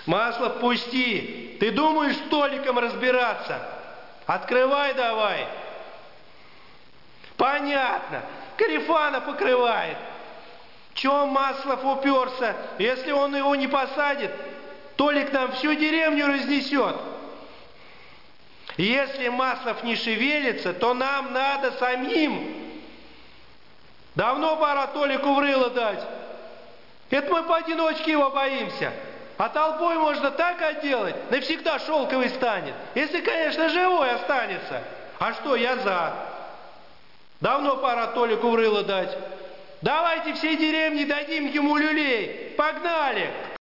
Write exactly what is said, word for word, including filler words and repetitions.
Маслов, пусти. Ты думаешь с Толиком разбираться? Открывай давай. Понятно. Корефана покрывает. Чем Маслов уперся? Если он его не посадит, Толик нам всю деревню разнесет. Если Маслов не шевелится, то нам надо самим. Давно пора Толику в рыло дать. Это мы поодиночке его боимся. А толпой можно так отделать, навсегда шелковый станет. Если, конечно, живой останется. А что, я за. Давно пора Толику в рыло дать. Давайте всей деревне дадим ему люлей. Погнали!